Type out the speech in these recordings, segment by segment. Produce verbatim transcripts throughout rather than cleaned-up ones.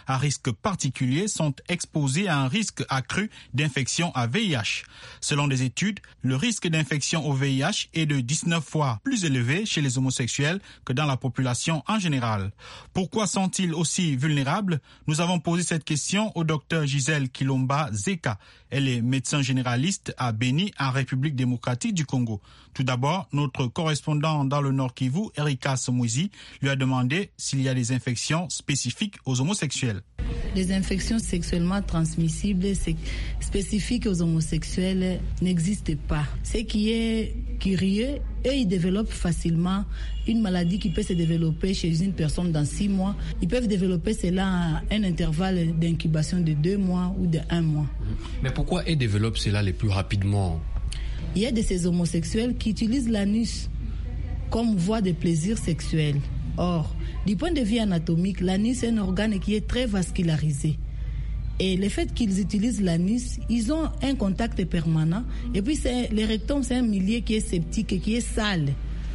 à risque particulier sont exposés à un risque accru d'infection à V I H. Selon des études, le risque d'infection au V I H est de dix-neuf fois plus élevé chez les homosexuels que dans la population en général. Pourquoi sont-ils aussi vulnérables? Nous avons posé cette question au docteur Gisèle Kilomba Zeka. Elle est médecin généraliste à Beni, en République démocratique du Congo. Tout d'abord, notre correspondant dans le Nord Kivu, Erika Somouzi, lui a demandé s'il y a des infections spécifiques aux homosexuels. Les infections sexuellement transmissibles spécifiques aux homosexuels n'existent pas. Ce qui est curieux, eux, ils développent facilement une maladie qui peut se développer chez une personne dans six mois. Ils peuvent développer cela à un intervalle d'incubation de deux mois ou de un mois. Mais pourquoi ils développent cela le plus rapidement? Il y a de ces homosexuels qui utilisent l'anus comme voie de plaisir sexuel. Or, du point de vue anatomique, l'anus est un organe qui est très vascularisé. Et le fait qu'ils utilisent l'anus, ils ont un contact permanent. Et puis, c'est, le rectum, c'est un milieu qui est septique, qui est sale.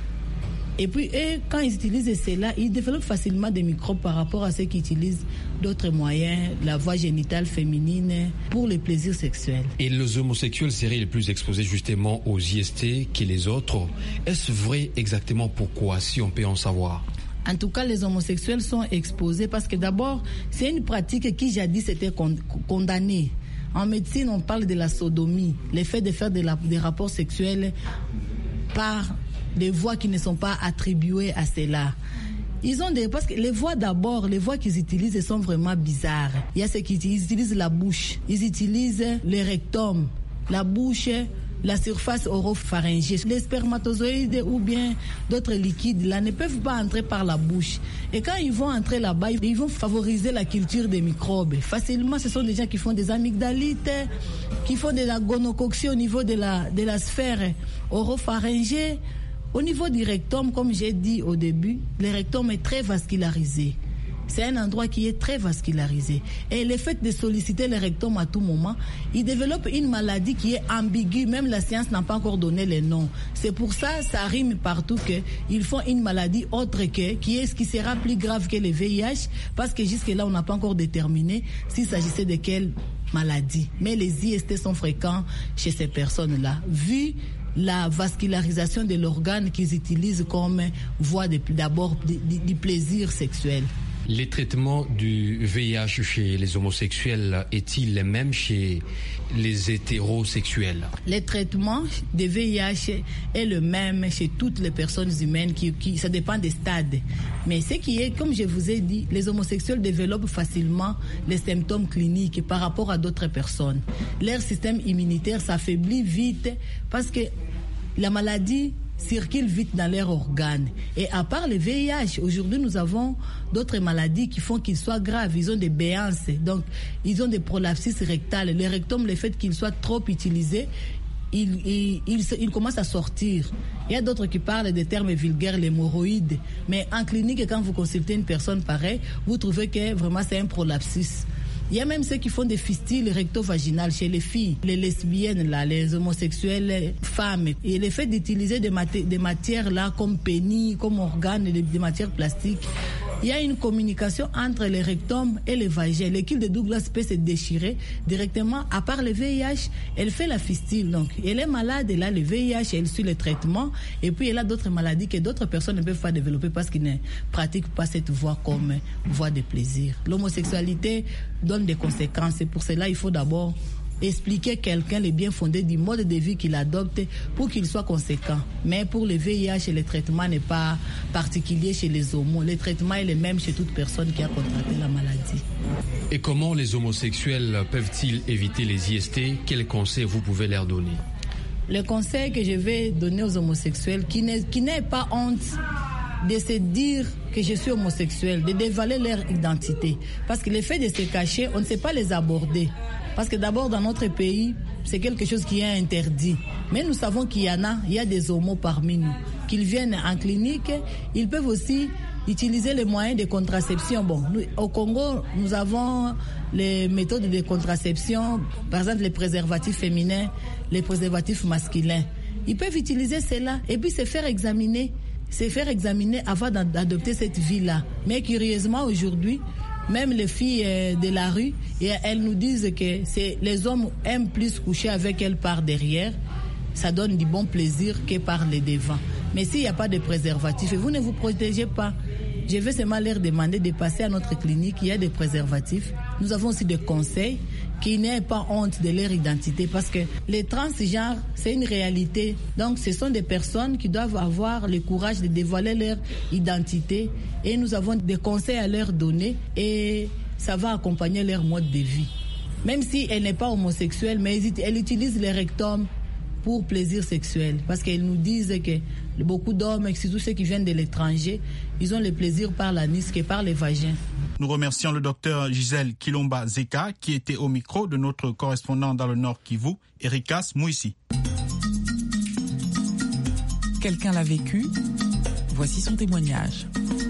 Et puis, eux, quand ils utilisent cela, ils développent facilement des microbes par rapport à ceux qui utilisent d'autres moyens, la voie génitale féminine, pour les plaisirs sexuels. Et les homosexuels seraient les plus exposés justement aux I S T que les autres. Est-ce vrai exactement pourquoi, si on peut en savoir? En tout cas, les homosexuels sont exposés parce que d'abord, c'est une pratique qui jadis était condamnée. En médecine, on parle de la sodomie, le fait de faire de la, des rapports sexuels par des voies qui ne sont pas attribuées à cela. Ils ont des, parce que les voies d'abord, les voies qu'ils utilisent sont vraiment bizarres. Il y a ceux qui ils utilisent la bouche, ils utilisent le rectum, la bouche, la surface oropharyngée. Les spermatozoïdes ou bien d'autres liquides là ne peuvent pas entrer par la bouche. Et quand ils vont entrer là-bas, ils vont favoriser la culture des microbes. Facilement, ce sont des gens qui font des amygdalites, qui font de la gonococcie au niveau de la, de la sphère oropharyngée. Au niveau du rectum, comme j'ai dit au début, le rectum est très vascularisé. C'est un endroit qui est très vascularisé. Et le fait de solliciter le rectum à tout moment, il développe une maladie qui est ambiguë. Même la science n'a pas encore donné le nom. C'est pour ça, ça rime partout qu'ils font une maladie autre que, qui est ce qui sera plus grave que le V I H, parce que jusque-là, on n'a pas encore déterminé s'il s'agissait de quelle maladie. Mais les I S T sont fréquents chez ces personnes-là. Vu la vascularisation de l'organe qu'ils utilisent comme voie de, d'abord du plaisir sexuel. Les traitements du V I H chez les homosexuels est-il les mêmes chez les hétérosexuels? Les traitements de V I H est le même chez toutes les personnes humaines, qui, qui, ça dépend des stades. Mais ce qui est, comme je vous ai dit, les homosexuels développent facilement les symptômes cliniques par rapport à d'autres personnes. Leur système immunitaire s'affaiblit vite parce que la maladie circulent vite dans leurs organes. Et à part le V I H, aujourd'hui nous avons d'autres maladies qui font qu'ils soient graves. Ils ont des béances, donc ils ont des prolapsus rectales. Le rectum, le fait qu'il soit trop utilisé, il, il, il, il commence à sortir. Il y a d'autres qui parlent des termes vulgaires, l'hémorroïde. Mais en clinique, quand vous consultez une personne pareille, vous trouvez que vraiment c'est un prolapsus. Il y a même ceux qui font des fistules recto-vaginales chez les filles, les lesbiennes, là, les homosexuelles, femmes. Et le fait d'utiliser des, maté- des matières là, comme pénis, comme organes, des, des matières plastiques, il y a une communication entre le rectum et le vagin. L'équille de Douglas peut se déchirer directement. À part le V I H, elle fait la fistule. Donc, elle est malade, elle a le V I H, elle suit le traitement. Et puis, elle a d'autres maladies que d'autres personnes ne peuvent pas développer parce qu'ils ne pratiquent pas cette voie comme voie de plaisir. L'homosexualité donne des conséquences. Et pour cela, il faut d'abord expliquer quelqu'un les bien fondés du mode de vie qu'il adopte pour qu'il soit conséquent. Mais pour le V I H, le traitement n'est pas particulier chez les homos. Le traitement est le même chez toute personne qui a contracté la maladie. Et comment les homosexuels peuvent-ils éviter les I S T? Quels conseils vous pouvez leur donner? Le conseil que je vais donner aux homosexuels, qui n'est, qui n'est pas honte de se dire que je suis homosexuel, de dévaler leur identité. Parce que le fait de se cacher, on ne sait pas les aborder. Parce que d'abord, dans notre pays, c'est quelque chose qui est interdit. Mais nous savons qu'il y en a, il y a des homos parmi nous. Qu'ils viennent en clinique, ils peuvent aussi utiliser les moyens de contraception. Bon, nous, au Congo, nous avons les méthodes de contraception, par exemple les préservatifs féminins, les préservatifs masculins. Ils peuvent utiliser cela et puis se faire examiner, se faire examiner avant d'adopter cette vie-là. Mais curieusement, aujourd'hui, même les filles euh, de la rue, et elles nous disent que c'est, les hommes aiment plus coucher avec elles par derrière. Ça donne du bon plaisir que par les devants. Mais s'il n'y a pas de préservatif et vous ne vous protégez pas, je vais seulement leur demander de passer à notre clinique. Il y a des préservatifs. Nous avons aussi des conseils qui n'aient pas honte de leur identité parce que les transgenres, c'est une réalité. Donc, ce sont des personnes qui doivent avoir le courage de dévoiler leur identité et nous avons des conseils à leur donner et ça va accompagner leur mode de vie. Même si elle n'est pas homosexuelle, mais elle utilise le rectum pour plaisir sexuel. Parce qu'ils nous disent que beaucoup d'hommes, surtout ceux qui viennent de l'étranger, ils ont le plaisir par l'anis que par les vagins. Nous remercions le docteur Gisèle Kilomba Zeka qui était au micro de notre correspondant dans le Nord Kivu, Erikas Mouissi. Quelqu'un l'a vécu, voici son témoignage.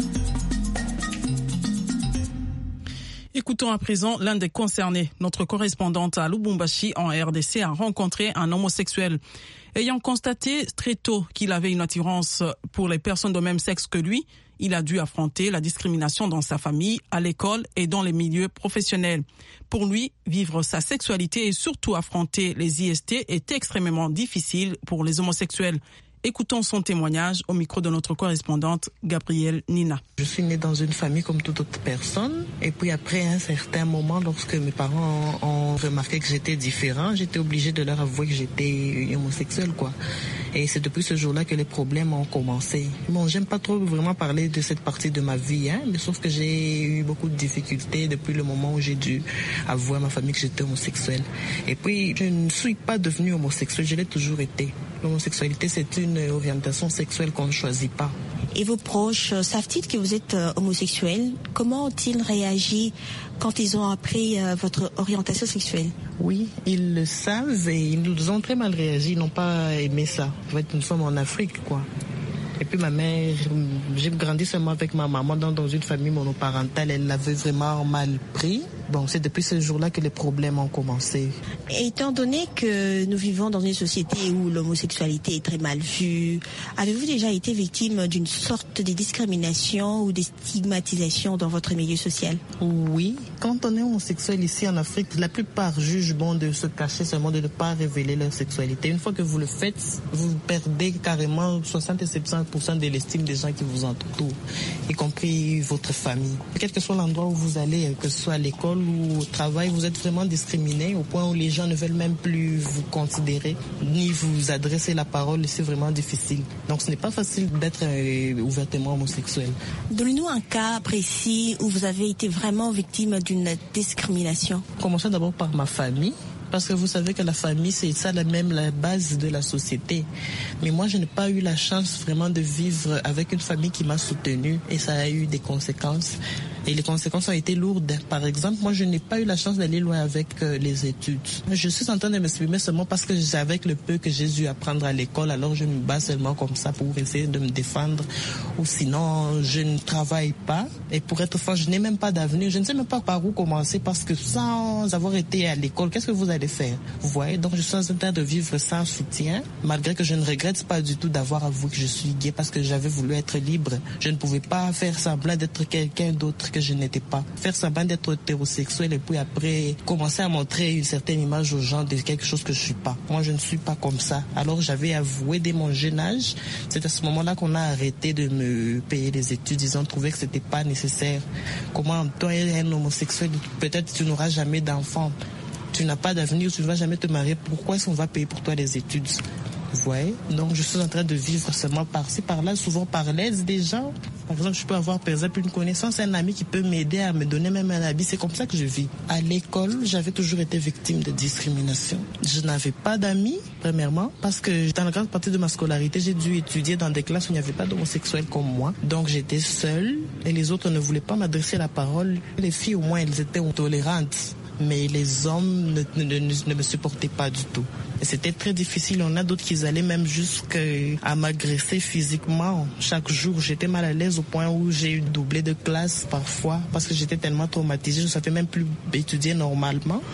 Écoutons à présent l'un des concernés. Notre correspondante à Lubumbashi en R D C a rencontré un homosexuel. Ayant constaté très tôt qu'il avait une attirance pour les personnes de même sexe que lui, il a dû affronter la discrimination dans sa famille, à l'école et dans les milieux professionnels. Pour lui, vivre sa sexualité et surtout affronter les I S T est extrêmement difficile pour les homosexuels. Écoutons son témoignage au micro de notre correspondante Gabrielle Nina. Je suis née dans une famille comme toute autre personne. Et puis après un certain moment, lorsque mes parents ont remarqué que j'étais différent, j'étais obligée de leur avouer que j'étais homosexuelle, quoi. Et c'est depuis ce jour-là que les problèmes ont commencé. Bon, j'aime pas trop vraiment parler de cette partie de ma vie, hein, mais sauf que j'ai eu beaucoup de difficultés depuis le moment où j'ai dû avouer à ma famille que j'étais homosexuelle. Et puis, je ne suis pas devenue homosexuelle, je l'ai toujours été. L'homosexualité, c'est une orientation sexuelle qu'on ne choisit pas. Et vos proches, savent-ils que vous êtes euh, homosexuel? Comment ont-ils réagi quand ils ont appris euh, votre orientation sexuelle? Oui, ils le savent et ils nous ont très mal réagi. Ils n'ont pas aimé ça. En fait, nous sommes en Afrique, quoi. Et puis ma mère, j'ai grandi seulement avec ma maman dans, dans une famille monoparentale. Elle l'avait vraiment mal pris. Bon, c'est depuis ce jour-là que les problèmes ont commencé. Et étant donné que nous vivons dans une société où l'homosexualité est très mal vue, avez-vous déjà été victime d'une sorte de discrimination ou de stigmatisation dans votre milieu social? Oui. Quand on est homosexuel ici en Afrique, la plupart jugent bon de se cacher seulement, de ne pas révéler leur sexualité. Une fois que vous le faites, vous perdez carrément soixante à soixante-dix pour cent de l'estime des gens qui vous entourent, y compris votre famille. Quel que soit l'endroit où vous allez, que ce soit à l'école ou au travail, vous êtes vraiment discriminé au point où les gens ne veulent même plus vous considérer, ni vous adresser la parole. C'est vraiment difficile. Donc ce n'est pas facile d'être euh, ouvertement homosexuel. Donnez-nous un cas précis où vous avez été vraiment victime d'une discrimination. Commençons d'abord par ma famille. Parce que vous savez que la famille, c'est ça la même la base de la société. Mais moi, je n'ai pas eu la chance vraiment de vivre avec une famille qui m'a soutenue et ça a eu des conséquences. Et les conséquences ont été lourdes. Par exemple, moi, je n'ai pas eu la chance d'aller loin avec euh, les études. Je suis en train de m'exprimer seulement parce que avec le peu que j'ai dû apprendre à l'école, alors je me bats seulement comme ça pour essayer de me défendre. Ou sinon, je ne travaille pas. Et pour être franc, je n'ai même pas d'avenir. Je ne sais même pas par où commencer parce que sans avoir été à l'école, qu'est-ce que vous allez faire? Vous voyez, donc je suis en train de vivre sans soutien, malgré que je ne regrette pas du tout d'avoir avoué que je suis gay parce que j'avais voulu être libre. Je ne pouvais pas faire semblant d'être quelqu'un d'autre que je n'étais pas. Faire semblant d'être hétérosexuel et puis après commencer à montrer une certaine image aux gens de quelque chose que je suis pas. Moi, je ne suis pas comme ça. Alors j'avais avoué dès mon jeune âge. C'est à ce moment-là qu'on a arrêté de me payer les études. Ils ont trouvé que c'était pas nécessaire. Comment toi, un homosexuel, peut-être tu n'auras jamais d'enfant. Tu n'as pas d'avenir, tu ne vas jamais te marier. Pourquoi est-ce qu'on va payer pour toi les études? Vous voyez? Donc je suis en train de vivre seulement par-ci, par-là, souvent par l'aide des gens. Par exemple, je peux avoir par exemple une connaissance, un ami qui peut m'aider à me donner même un habit. C'est comme ça que je vis. À l'école, j'avais toujours été victime de discrimination. Je n'avais pas d'amis, premièrement, parce que dans la grande partie de ma scolarité, j'ai dû étudier dans des classes où il n'y avait pas d'homosexuels comme moi. Donc j'étais seule et les autres ne voulaient pas m'adresser la parole. Les filles, au moins, elles étaient tolérantes. Mais les hommes ne, ne, ne, ne me supportaient pas du tout. Et c'était très difficile. On a d'autres qui allaient même jusqu'à m'agresser physiquement. Chaque jour, j'étais mal à l'aise au point où j'ai eu doublé de classe parfois parce que j'étais tellement traumatisée. Je ne savais même plus étudier normalement.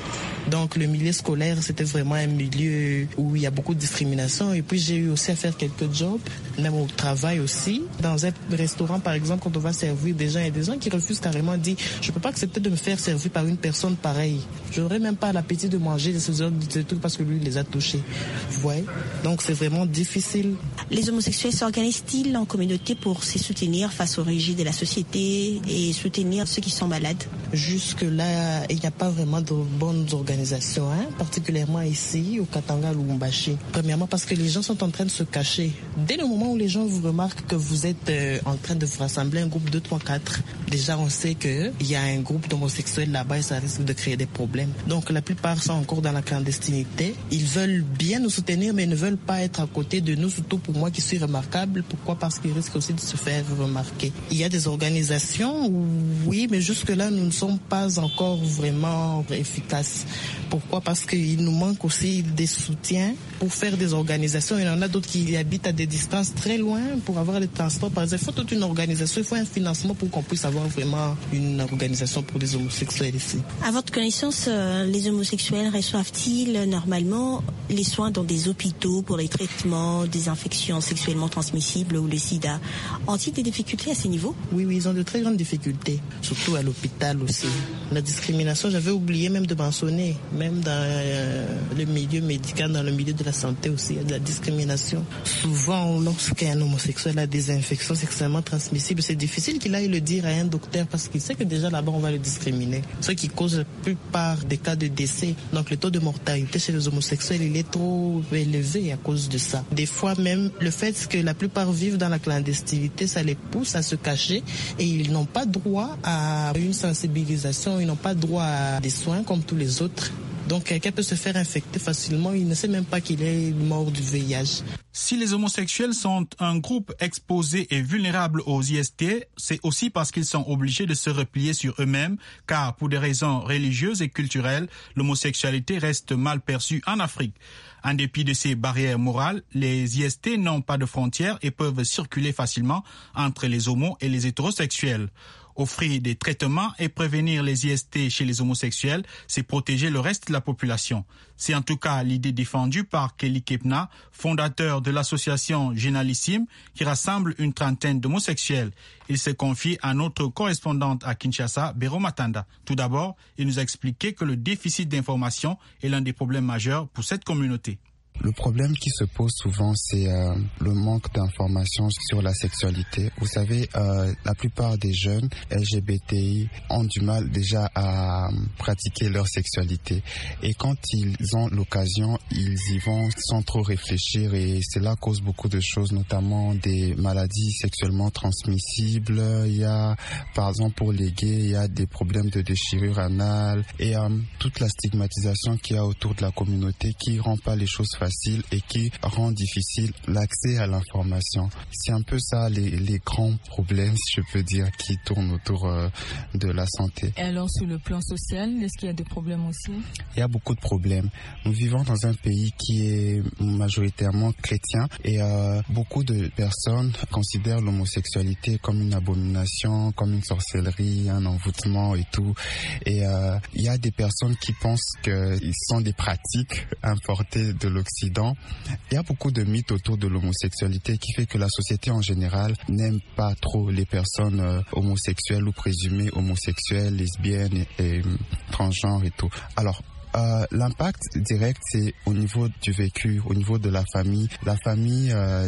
Donc le milieu scolaire, c'était vraiment un milieu où il y a beaucoup de discrimination. Et puis j'ai eu aussi à faire quelques jobs, même au travail aussi. Dans un restaurant, par exemple, quand on va servir des gens, il y a des gens qui refusent carrément, disent je peux pas accepter de me faire servir par une personne pareille. Je n'aurais même pas l'appétit de manger de ces autres trucs parce que lui il les a touchés. Vous voyez? Donc c'est vraiment difficile. Les homosexuels s'organisent-ils en communauté pour se soutenir face aux rigides de la société et soutenir ceux qui sont malades? Jusque-là, il n'y a pas vraiment de bonnes organisations, hein, particulièrement ici, au Katanga, Lubumbashi. Premièrement, parce que les gens sont en train de se cacher. Dès le moment où les gens vous remarquent que vous êtes euh, en train de vous rassembler un groupe deux, trois, quatre, déjà on sait qu'il y a un groupe d'homosexuels là-bas et ça risque de créer des problèmes. Donc la plupart sont encore dans la clandestinité. Ils veulent bien nous soutenir, mais ils ne veulent pas être à côté de nous, surtout pour moi qui suis remarquable. Pourquoi? Parce qu'ils risquent aussi de se faire remarquer. Il y a des organisations, oui, mais jusque-là, nous ne sommes pas encore vraiment efficaces. Pourquoi? Parce qu'il nous manque aussi des soutiens pour faire des organisations. Il y en a d'autres qui habitent à des distances très loin pour avoir les transports. Par exemple, il faut toute une organisation, il faut un financement pour qu'on puisse avoir vraiment une organisation pour les homosexuels ici. À votre connaissance, les homosexuels reçoivent-ils normalement les soins dans des hôpitaux pour les traitements des infections sexuellement transmissibles ou le sida? Ont-ils des difficultés à ce niveau? Oui, oui, ils ont de très grandes difficultés, surtout à l'hôpital aussi. La discrimination, j'avais oublié même de mentionner, même dans euh, le milieu médical, dans le milieu de la santé aussi, il y a de la discrimination. Souvent, lorsqu'un homosexuel a des infections sexuellement transmissibles, c'est difficile qu'il aille le dire à un docteur parce qu'il sait que déjà là-bas, on va le discriminer. Ce qui cause la plupart des cas de décès. Donc le taux de mortalité chez les homosexuels, il est trop élevé à cause de ça. Des fois même, le fait que la plupart vivent dans la clandestinité, ça les pousse à se cacher et ils n'ont pas droit à une sensibilisation, ils n'ont pas droit à des soins comme tous les autres. Donc quelqu'un peut se faire infecter facilement, il ne sait même pas qu'il est mort du V I H. Si les homosexuels sont un groupe exposé et vulnérable aux I S T, c'est aussi parce qu'ils sont obligés de se replier sur eux-mêmes, car pour des raisons religieuses et culturelles, l'homosexualité reste mal perçue en Afrique. En dépit de ces barrières morales, les I S T n'ont pas de frontières et peuvent circuler facilement entre les homos et les hétérosexuels. Offrir des traitements et prévenir les I S T chez les homosexuels, c'est protéger le reste de la population. C'est en tout cas l'idée défendue par Kelly Kepna, fondateur de l'association Génalissime, qui rassemble une trentaine d'homosexuels. Il s'est confié à notre correspondante à Kinshasa, Béro Matanda. Tout d'abord, il nous a expliqué que le déficit d'information est l'un des problèmes majeurs pour cette communauté. Le problème qui se pose souvent, c'est euh, le manque d'informations sur la sexualité. Vous savez, euh, la plupart des jeunes L G B T I ont du mal déjà à pratiquer leur sexualité. Et quand ils ont l'occasion, ils y vont sans trop réfléchir et cela cause beaucoup de choses, notamment des maladies sexuellement transmissibles. Il y a, par exemple, pour les gays, il y a des problèmes de déchirure anale et euh, toute la stigmatisation qu'il y a autour de la communauté qui rend pas les choses faciles. facile et qui rend difficile l'accès à l'information. C'est un peu ça les, les grands problèmes, si je peux dire, qui tournent autour euh, de la santé. Et alors sur le plan social, est-ce qu'il y a des problèmes aussi? Il y a beaucoup de problèmes. Nous vivons dans un pays qui est majoritairement chrétien et euh, beaucoup de personnes considèrent l'homosexualité comme une abomination, comme une sorcellerie, un envoûtement et tout. Et euh, il y a des personnes qui pensent qu'ils sont des pratiques importées de l'Occident. Il y a beaucoup de mythes autour de l'homosexualité qui fait que la société en général n'aime pas trop les personnes euh, homosexuelles ou présumées homosexuelles, lesbiennes et, et transgenres et tout. Alors, Euh, l'impact direct, c'est au niveau du vécu, au niveau de la famille. La famille euh,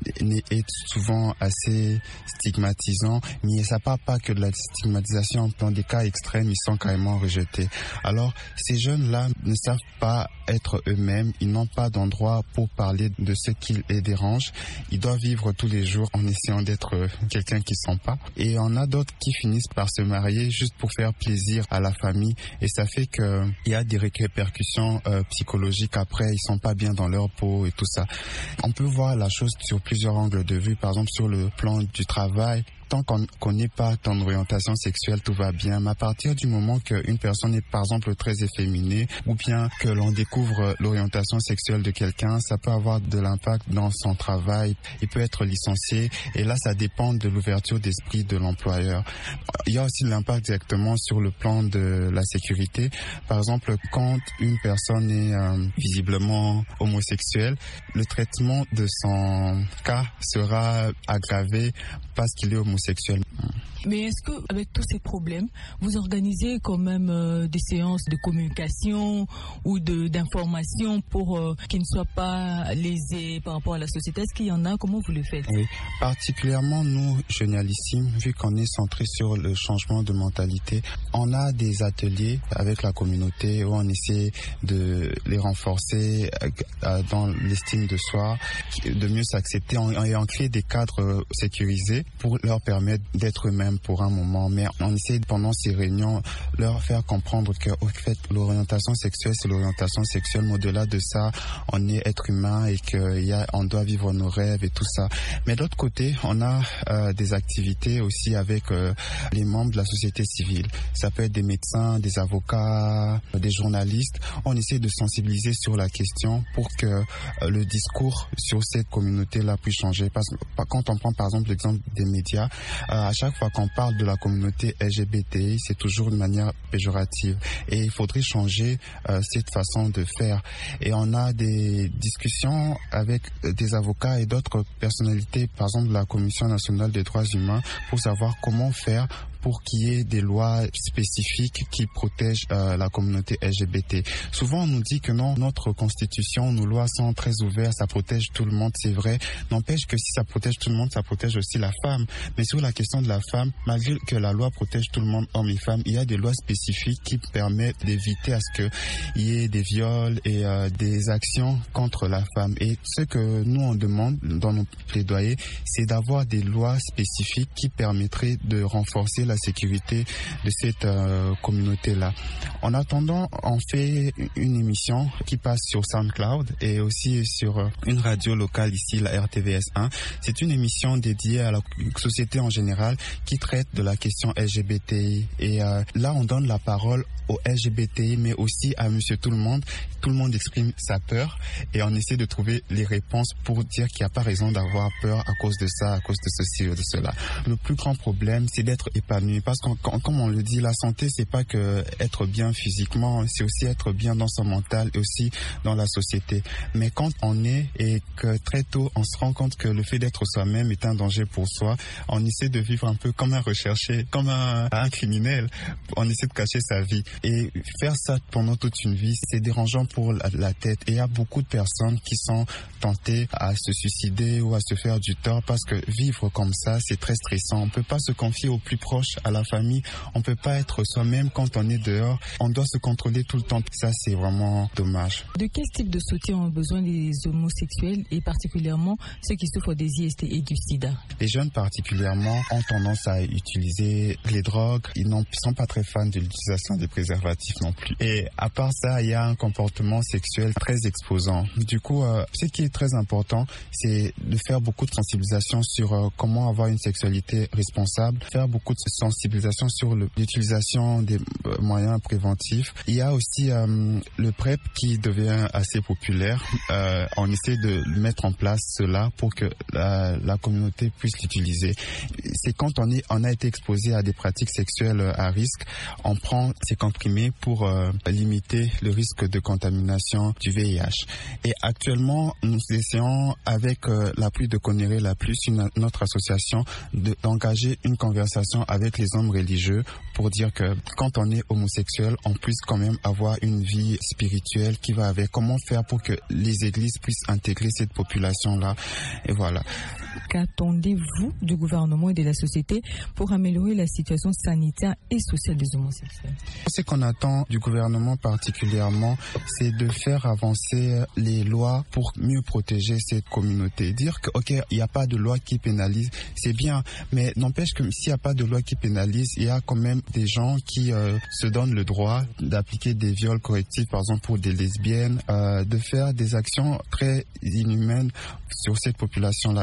est souvent assez stigmatisant, mais ça part pas que de la stigmatisation. Dans des cas extrêmes, ils sont carrément rejetés. Alors, ces jeunes-là ne savent pas être eux-mêmes. Ils n'ont pas d'endroit pour parler de ce qui les dérange. Ils doivent vivre tous les jours en essayant d'être quelqu'un qu'ils ne sont pas. Et on a d'autres qui finissent par se marier juste pour faire plaisir à la famille. Et ça fait que il y a des répercussions euh, psychologiques après, ils sont pas bien dans leur peau et tout ça. On peut voir la chose sur plusieurs angles de vue, par exemple sur le plan du travail. tant qu'on connaît pas ton orientation sexuelle, tout va bien. Mais à partir du moment qu'une personne est par exemple très efféminée ou bien que l'on découvre l'orientation sexuelle de quelqu'un, ça peut avoir de l'impact dans son travail. Il peut être licencié et là, ça dépend de l'ouverture d'esprit de l'employeur. Il y a aussi l'impact directement sur le plan de la sécurité. Par exemple, quand une personne est euh, visiblement homosexuelle, le traitement de son cas sera aggravé parce qu'il est homosexuel. Mais est-ce que, avec tous ces problèmes, vous organisez quand même euh, des séances de communication ou de d'information pour euh, qu'ils ne soient pas lésés par rapport à la société? Est-ce qu'il y en a? Comment vous le faites? Oui, particulièrement nous, Génialissime, vu qu'on est centré sur le changement de mentalité, on a des ateliers avec la communauté où on essaie de les renforcer euh, dans l'estime de soi, de mieux s'accepter et on crée des cadres sécurisés pour leur permettre d'être eux-mêmes pour un moment, mais on essaie pendant ces réunions leur faire comprendre que au fait l'orientation sexuelle c'est l'orientation sexuelle, mais au-delà de ça on est être humain et que y a, on doit vivre nos rêves et tout ça. Mais d'autre côté on a euh, des activités aussi avec euh, les membres de la société civile. Ça peut être des médecins, des avocats, des journalistes. On essaie de sensibiliser sur la question pour que euh, le discours sur cette communauté-là puisse changer. Parce que quand on prend par exemple l'exemple des médias, euh, à chaque fois qu'on parle de la communauté L G B T I, c'est toujours de manière péjorative. Et il faudrait changer euh, cette façon de faire. Et on a des discussions avec des avocats et d'autres personnalités, par exemple la Commission nationale des droits humains, pour savoir comment faire pour qu'il y ait des lois spécifiques qui protègent euh, la communauté L G B T. Souvent, on nous dit que non, notre constitution, nos lois sont très ouvertes, ça protège tout le monde, c'est vrai. N'empêche que si ça protège tout le monde, ça protège aussi la femme. Mais sur la question de la femme, malgré que la loi protège tout le monde, hommes et femmes, il y a des lois spécifiques qui permettent d'éviter à ce qu'il y ait des viols et euh, des actions contre la femme. Et ce que nous, on demande dans nos plaidoyers, c'est d'avoir des lois spécifiques qui permettraient de renforcer la sécurité de cette euh, communauté-là. En attendant, on fait une émission qui passe sur SoundCloud et aussi sur euh, une radio locale ici, la R T V S un. C'est une émission dédiée à la société en général qui traite de la question L G B T I. Et euh, là, on donne la parole aux L G B T I, mais aussi à Monsieur Tout le Monde. Tout le monde exprime sa peur et on essaie de trouver les réponses pour dire qu'il n'y a pas raison d'avoir peur à cause de ça, à cause de ceci ou de cela. Le plus grand problème, c'est d'être épanoui. Parce que, comme on le dit, la santé, c'est pas que être bien physiquement, c'est aussi être bien dans son mental et aussi dans la société. Mais quand on est et que très tôt, on se rend compte que le fait d'être soi-même est un danger pour soi, on essaie de vivre un peu comme un recherché, comme un, un criminel. On essaie de cacher sa vie. Et faire ça pendant toute une vie, c'est dérangeant pour la, la tête. Et il y a beaucoup de personnes qui sont tentées à se suicider ou à se faire du tort parce que vivre comme ça, c'est très stressant. On peut pas se confier aux plus proches, à la famille. On peut pas être soi-même quand on est dehors. On doit se contrôler tout le temps. Ça, c'est vraiment dommage. De quel type de soutien ont besoin les homosexuels et particulièrement ceux qui souffrent des I S T et du sida? Les jeunes particulièrement ont tendance à utiliser les drogues. Ils ne sont pas très fans de l'utilisation des préservatifs non plus. Et à part ça, il y a un comportement sexuel très exposant. Du coup, euh, ce qui est très important, c'est de faire beaucoup de sensibilisation sur euh, comment avoir une sexualité responsable, faire beaucoup de sensibilisation sur l'utilisation des euh, moyens préventifs. Il y a aussi euh, le PrEP qui devient assez populaire. Euh, on essaie de mettre en place cela pour que la, la communauté puisse l'utiliser. C'est quand on, est, on a été exposé à des pratiques sexuelles à risque, on prend ces comprimés pour euh, limiter le risque de contamination du V I H. Et actuellement, nous essayons, avec euh, l'appui de Conéré la Plus, une, notre association, de, d'engager une conversation avec les hommes religieux pour dire que quand on est homosexuel, on puisse quand même avoir une vie spirituelle qui va avec. Comment faire pour que les églises puissent intégrer cette population-là? Et voilà. Qu'attendez-vous du gouvernement et de la société pour améliorer la situation sanitaire et sociale des homosexuels? Ce qu'on attend du gouvernement particulièrement, c'est de faire avancer les lois pour mieux protéger cette communauté. Dire que, ok, il n'y a pas de loi qui pénalise, c'est bien, mais n'empêche que s'il n'y a pas de loi qui pénalise, il y a quand même des gens qui euh, se donnent le droit d'appliquer des viols correctifs, par exemple pour des lesbiennes, euh, de faire des actions très inhumaines sur cette population-là. Et ça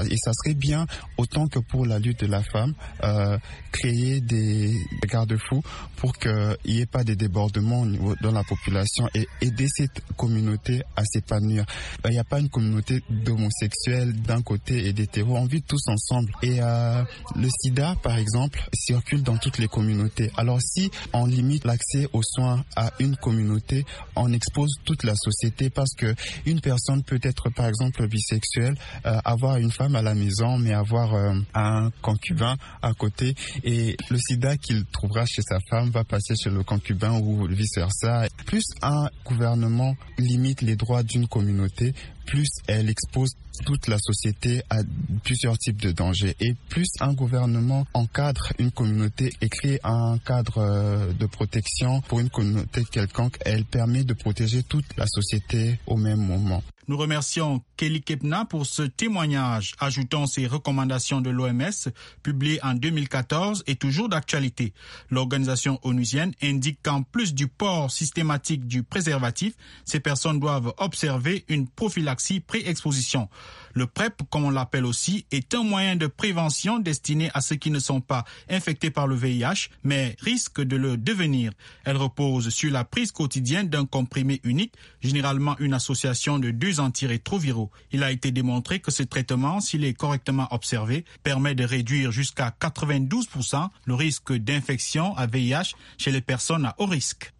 serait bien, autant que pour la lutte de la femme, euh, créer des garde-fous pour qu'il n'y ait pas de débordements au niveau dans la population et aider cette communauté à s'épanouir. Il n'y a pas une communauté d'homosexuels d'un côté et d'hétéros, on vit tous ensemble. Et euh, le sida, par exemple, circule dans toutes les communautés. Alors si on limite l'accès aux soins à une communauté, on expose toute la société parce que une personne peut être, par exemple, bisexuelle, euh, avoir une femme à la maison, mais avoir euh, un concubin à côté. Et le sida qu'il trouvera chez sa femme va passer chez le concubin ou vice-versa. Plus un gouvernement limite les droits d'une communauté, plus elle expose toute la société à plusieurs types de dangers. Et plus un gouvernement encadre une communauté et crée un cadre de protection pour une communauté quelconque, elle permet de protéger toute la société au même moment. Nous remercions Kelly Kepna pour ce témoignage, ajoutant ces recommandations de l'O M S publiées en deux mille quatorze et toujours d'actualité. L'organisation onusienne indique qu'en plus du port systématique du préservatif, ces personnes doivent observer une prophylaxie pré-exposition. Le PrEP, comme on l'appelle aussi, est un moyen de prévention destiné à ceux qui ne sont pas infectés par le V I H, mais risquent de le devenir. Elle repose sur la prise quotidienne d'un comprimé unique, généralement une association de deux antirétroviraux. Il a été démontré que ce traitement, s'il est correctement observé, permet de réduire jusqu'à quatre-vingt-douze pour cent le risque d'infection à V I H chez les personnes à haut risque.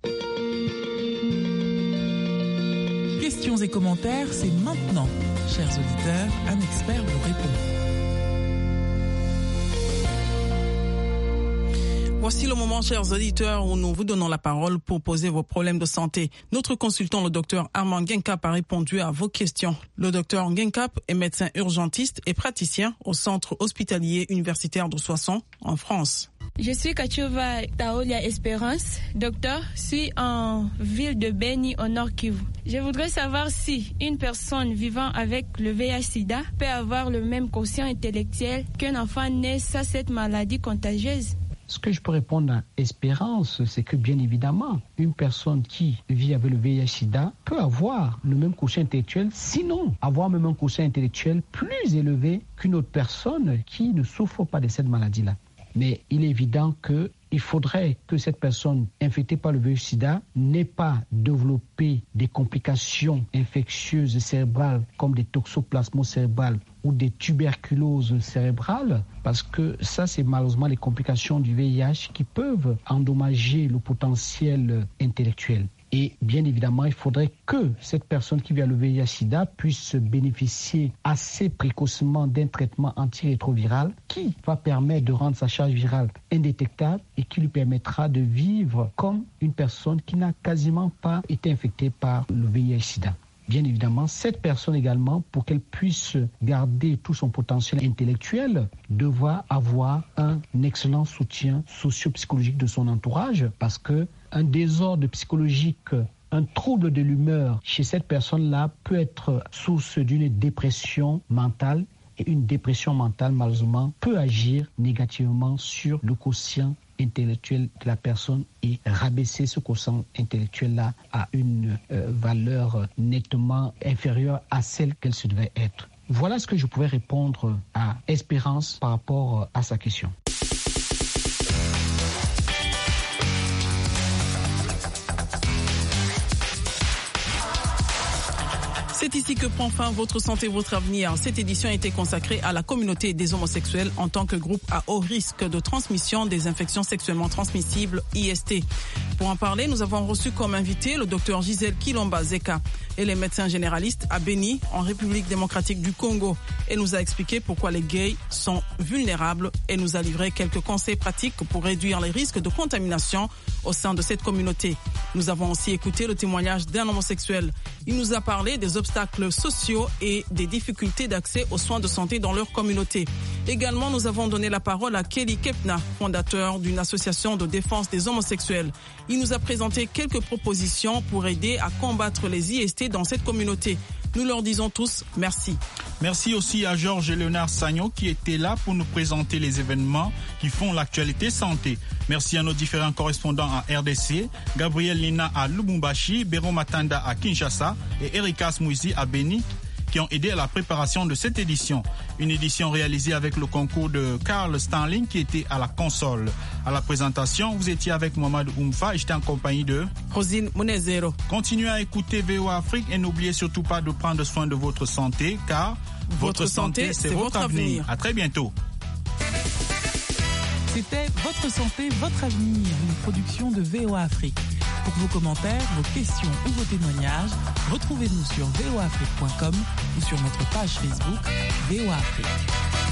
Questions et commentaires, c'est maintenant. Chers auditeurs, un expert vous répond. Voici le moment, chers auditeurs, où nous vous donnons la parole pour poser vos problèmes de santé. Notre consultant, le docteur Armand Nguenkap, a répondu à vos questions. Le docteur Nguenkap est médecin urgentiste et praticien au centre hospitalier universitaire de Soissons, en France. Je suis Kachova Taolia Espérance, docteur, suis en ville de Beni au Nord Kivu. Je voudrais savoir si une personne vivant avec le V I H sida peut avoir le même quotient intellectuel qu'un enfant né sans cette maladie contagieuse. Ce que je peux répondre à Espérance, c'est que bien évidemment, une personne qui vit avec le V I H sida peut avoir le même quotient intellectuel, sinon avoir même un quotient intellectuel plus élevé qu'une autre personne qui ne souffre pas de cette maladie-là. Mais il est évident qu'il faudrait que cette personne infectée par le V I H sida n'ait pas développé des complications infectieuses cérébrales comme des toxoplasmoses cérébrales ou des tuberculoses cérébrales, parce que ça, c'est malheureusement les complications du V I H qui peuvent endommager le potentiel intellectuel. Et bien évidemment, il faudrait que cette personne qui vit le V I H sida puisse bénéficier assez précocement d'un traitement antirétroviral qui va permettre de rendre sa charge virale indétectable et qui lui permettra de vivre comme une personne qui n'a quasiment pas été infectée par le V I H sida. Bien évidemment, cette personne également, pour qu'elle puisse garder tout son potentiel intellectuel, devra avoir un excellent soutien socio-psychologique de son entourage, parce que un désordre psychologique, un trouble de l'humeur chez cette personne-là peut être source d'une dépression mentale. Et une dépression mentale, malheureusement, peut agir négativement sur le quotient intellectuel de la personne et rabaisser ce quotient intellectuel-là à une euh, valeur nettement inférieure à celle qu'elle se devait être. Voilà ce que je pouvais répondre à Espérance par rapport à sa question. C'est ici que prend fin Votre santé, votre avenir. Cette édition a été consacrée à la communauté des homosexuels en tant que groupe à haut risque de transmission des infections sexuellement transmissibles I S T. Pour en parler, nous avons reçu comme invité le docteur Gisèle Kilomba Zeka. Elle est médecin généraliste à Beni, en République démocratique du Congo. Elle nous a expliqué pourquoi les gays sont vulnérables et nous a livré quelques conseils pratiques pour réduire les risques de contamination au sein de cette communauté. Nous avons aussi écouté le témoignage d'un homosexuel. Il nous a parlé des obstacles sociaux et des difficultés d'accès aux soins de santé dans leur communauté. Également, nous avons donné la parole à Kelly Kepna, fondateur d'une association de défense des homosexuels. Il nous a présenté quelques propositions pour aider à combattre les I S T dans cette communauté. Nous leur disons tous merci. Merci aussi à Georges et Léonard Sagnon qui étaient là pour nous présenter les événements qui font l'actualité santé. Merci à nos différents correspondants à R D C, Gabriel Lina à Lubumbashi, Béro Matanda à Kinshasa et Erika Smouizi à Beni. qui ont aidé à la préparation de cette édition. Une édition réalisée avec le concours de Carl Stanling qui était à la console. À la présentation, vous étiez avec Mohamed Oumfa et j'étais en compagnie de Rosine Mounezero. Continuez à écouter V O A Afrique et n'oubliez surtout pas de prendre soin de votre santé car votre, votre santé, c'est votre avenir. avenir. À très bientôt. C'était Votre santé, votre avenir, une production de V O A Afrique. Pour vos commentaires, vos questions ou vos témoignages, retrouvez-nous sur v o afrique point com ou sur notre page Facebook V O A Afrique.